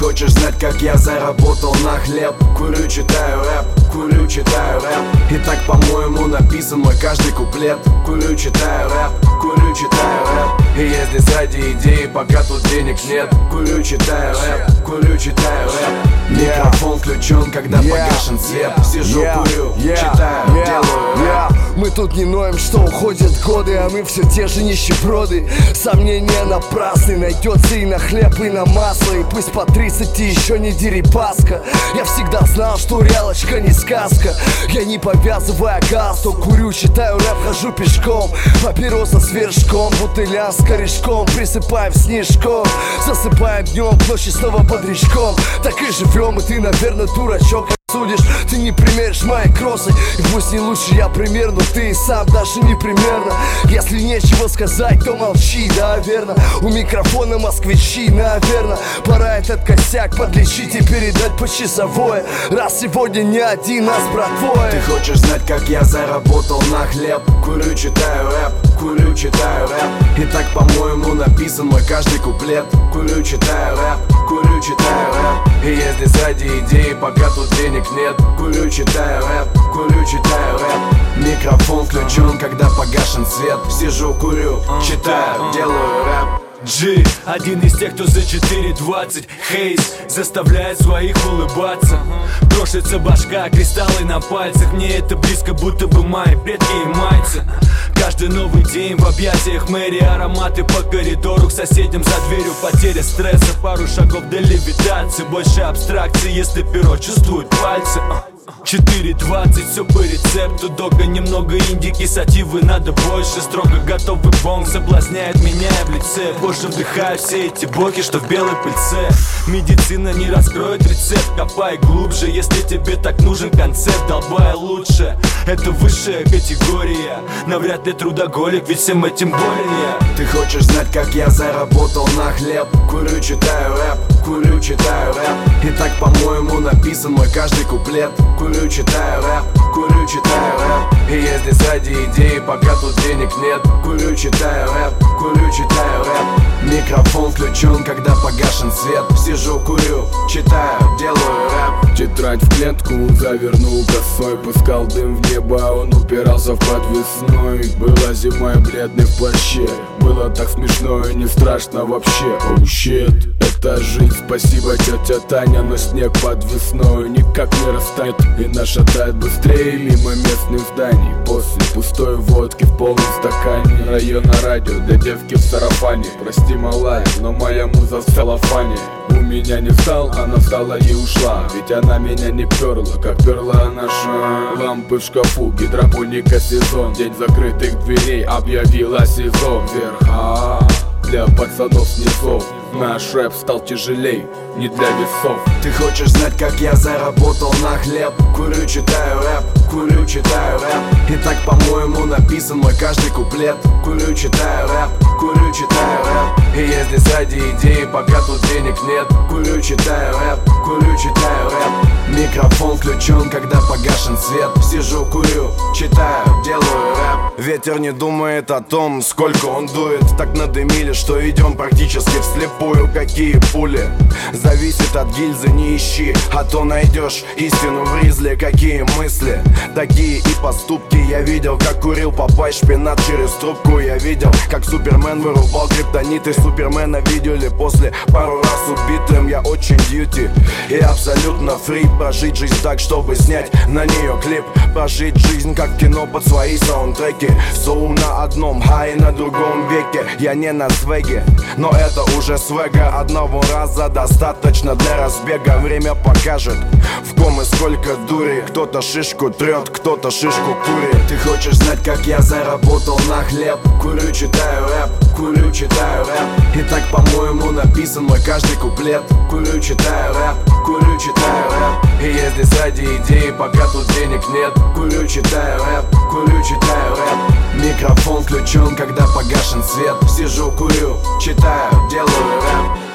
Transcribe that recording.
хочешь знать, как я заработал на хлеб? Курю, читаю рэп, курю, читаю рэп. И так, по-моему, написан мой каждый куплет. Курю, читаю рэп, курю, читаю рэп. И я здесь ради идеи, пока тут денег нет. Курю, читаю рэп, курю, читаю рэп. Микрофон включен, когда погашен свет. Сижу, курю, читаю, делаю рэп. Мы тут не ноем, что уходят годы, а мы все те же нищеброды. Сомнения напрасны, найдется и на хлеб, и на масло. И пусть по 30 и еще не дерипаска. Я всегда знал, что реалочка не сказка. Я не повязывая галстук, курю, читаю рэп, хожу пешком. Папироса с вершком, бутыля с корешком. Присыпаем снежком, засыпаем днем, ночью снова бодрячком. Так и живем, и ты, наверное, дурачок. Судишь, ты не примеришь мои кроссы. И пусть не лучше я пример, но ты и сам даже не примерно. Если нечего сказать, то молчи, да, верно. У микрофона москвичи, наверно. Пора этот косяк подлечить и передать по часовое. Раз сегодня не один, а с братвой. Ты хочешь знать, как я заработал на хлеб? Курю, читаю рэп, курю, читаю рэп. И так, по-моему, написан мой каждый куплет. Курю, читаю рэп, курю, читаю рэп. И я здесь ради идеи, пока тут денег нет. Курю, читаю рэп, курю, читаю рэп. Микрофон включен, когда погашен свет. Сижу, курю, читаю, делаю рэп. G, один из тех, кто за 4.20. Хейз заставляет своих улыбаться. Крошится башка, кристаллы на пальцах. Мне это близко, будто бы мои предки и майцы. Каждый новый день в объятиях мэри. Ароматы по коридору, к соседям за дверью. Потеря стресса, пару шагов до левитации. Больше абстракции, если перо чувствует пальцы. 4.20, все по рецепту. Дога, немного индики, сативы надо больше. Строго готовый бонг соблазняет меня в лице. Позже вдыхаю все эти боки, что в белой пыльце. Медицина не раскроет рецепт, копай глубже. Если тебе так нужен концепт, долбай лучше. Это высшая категория. Навряд ли трудоголик, ведь всем этим болен я. Ты хочешь знать, как я заработал на хлеб? Курю, читаю рэп, курю, читаю рэп. И так, по-моему, написан мой каждый куплет. Курю, читаю рэп, курю, читаю рэп. И я здесь ради идеи, пока тут денег нет. Курю, читаю рэп, курю, читаю рэп. Микрофон включен, когда погашен свет. Сижу, курю, читаю, делаю рэп. Тетрадь в клетку завернул косой. Пускал дым в небо, он упирался в подвесной. Была зимой бледный в плаще. Было так смешно и не страшно вообще. Oh shit, это жизнь, спасибо, тетя Таня. Но снег под весной никак не растает. И наша тает быстрее мимо местных зданий. После пустой водки в полном стакане. Района радио для девки в сарафане. Прости, малая, но моя муза в целлофане. У меня не встал, она встала и ушла. Ведь она меня не перла, как перла наша. Лампы в шкафу, гидропоника сезон. День закрытых дверей объявила сезон. Вверх, для пацанов снизов. Наш рэп стал тяжелей, не для весов. Ты хочешь знать, как я заработал на хлеб? Курю, читаю рэп, курю, читаю рэп. И так, по-моему, написан мой каждый куплет. Курю, читаю рэп, курю, читаю рэп. И я здесь ради идеи, пока тут денег нет. Курю, читаю рэп, курю, читаю рэп. Микрофон включен, когда погашен свет. Сижу, курю, читаю, делаю рэп. Ветер не думает о том, сколько он дует. Так надымили, что идем практически вслепую. Какие пули, зависит от гильзы, не ищи, а то найдешь истину в ризле. Какие мысли, такие и поступки. Я видел, как курил Папай шпинат через трубку. Я видел, как Супермен вырубал криптониты. Супермена видели после пару раз убитым. Я очень дьюти и абсолютно фри. Прожить жизнь так, чтобы снять на нее клип. Прожить жизнь как кино под свои саундтреки. Соу на одном, хай на другом веке. Я не на свеге, но это уже свега. Одного раза достаточно для разбега. Время покажет, в ком и сколько дури. Кто-то шишку трет, кто-то шишку курит. Ты хочешь знать, как я заработал на хлеб? Курю, читаю рэп, курю, читаю рэп. И так, по-моему, написан мой каждый куплет. Курю, читаю рэп, курю, читаю рэп. И я здесь ради идеи, пока тут денег нет. Курю, читаю рэп, курю, читаю рэп. Микрофон включен, когда погашен свет. Сижу, курю, читаю, делаю рэп.